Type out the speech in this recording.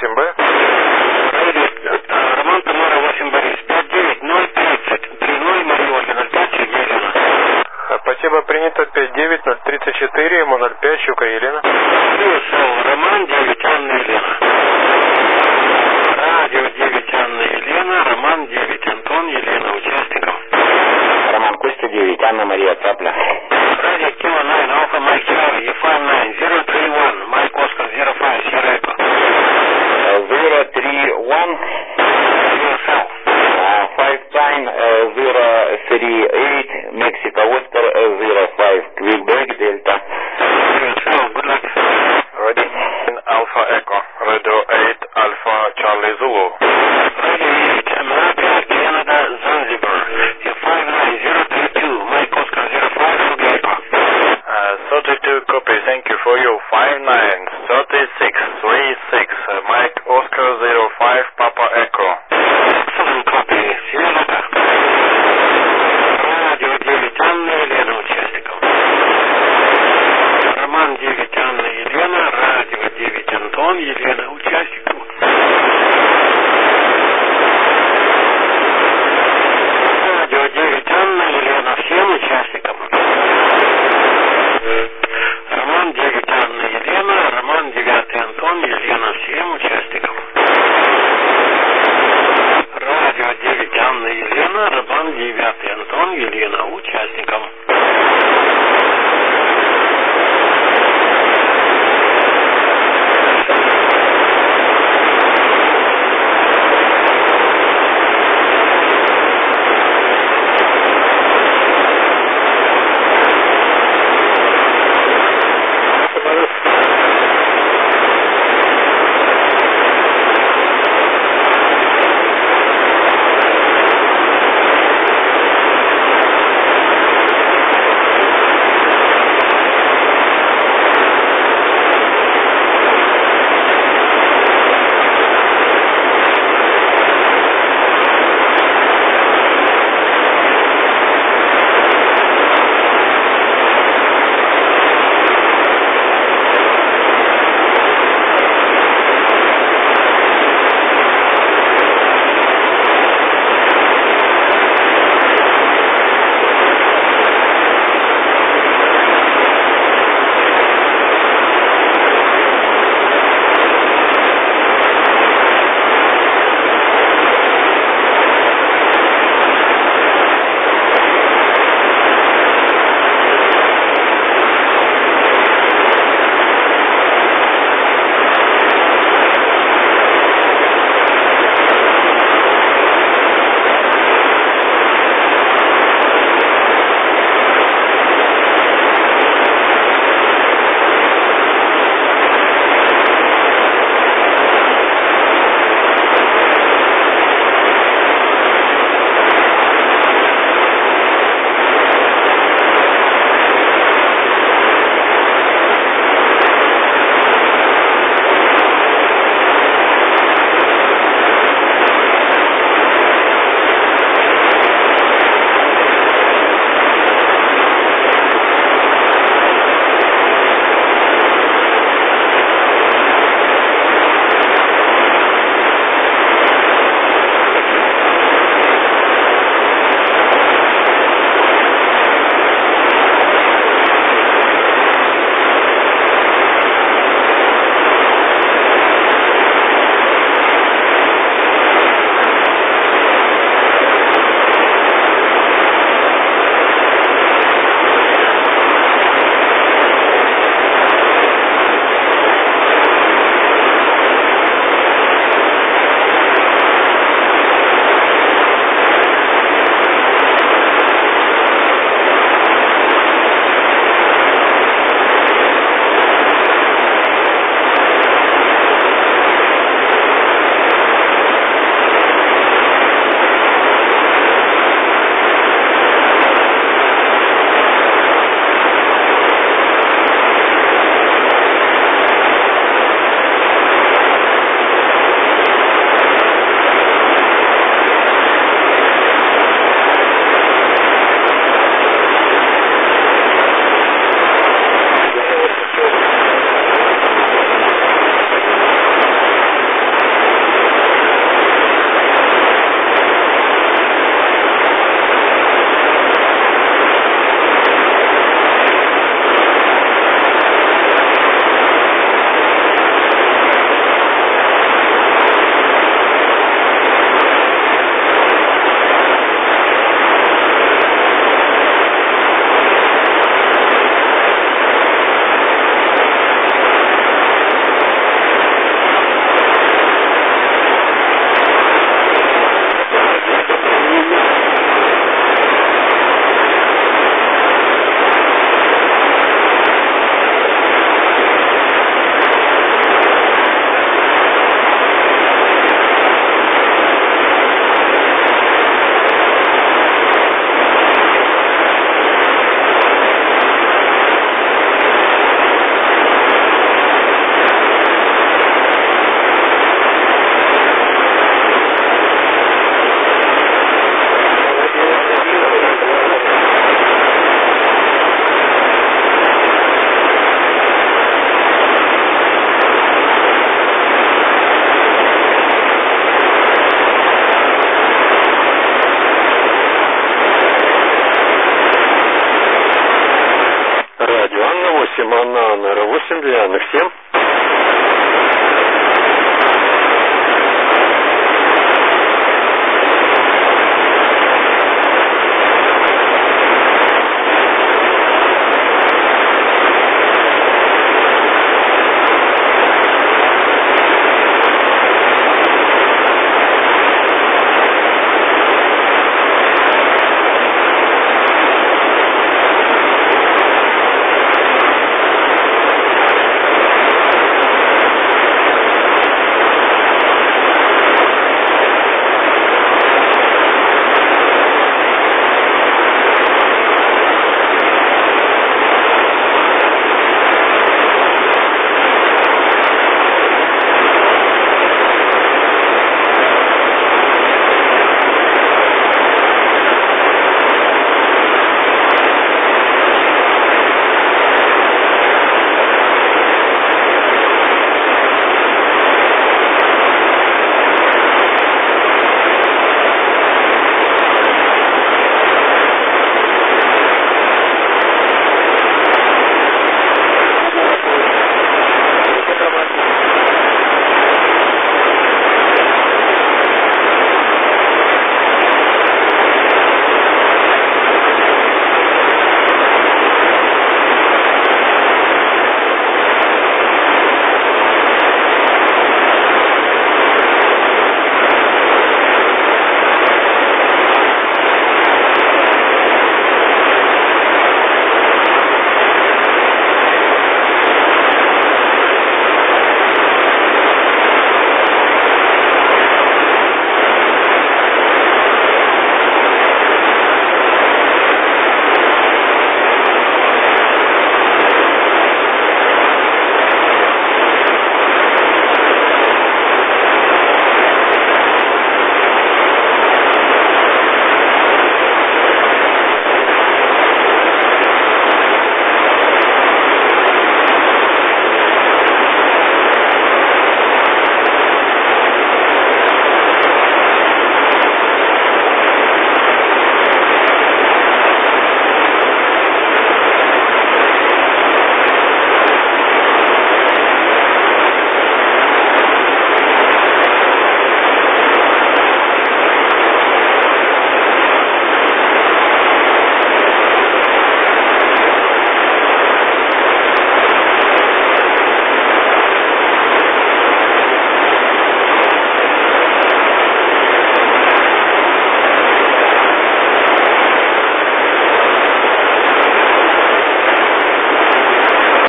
8Б. Роман Тамара 8 Борис. 59030 30 Мария 05 Сергей Елена. Спасибо, принято. 59034 05 Щука Елена. Роман 9 Анна Елена. Радио 9 Анна Елена. Роман 9 Антон Елена. Участников. Роман Костя 9 Анна Мария Цапля. Радио Кило 9 Alpha Mike Charlie E59 031 Mike Oscar 05 Sierra Echo. 031 Yourself. 5938 Mexico Oscar 05 Quebec Delta. Yourself. Good luck. Ready? Alpha Echo. Radio 8 Alpha Charlie Zulu. Radio 8 America Canada Zanzibar E59032 Mike Oscar 05 Sierra Echo. 32 copy. Thank you for you. 593636 Mike Oscar 05 Papa Echo. Excellent copy. See you later. Радио 9 Анна Елена. Участников. Роман 9 Анна Елена. Радио 9 Антон Елена. Участников. Радио 9 Анна Елена. Всем участникам. Роман 9 Анна Елена. Роман 9 Антон Елена. Всем участникам. Радио 9 Анна Елена. Роман 9 Антон Елена. Участникам. Англия, Анна, всем.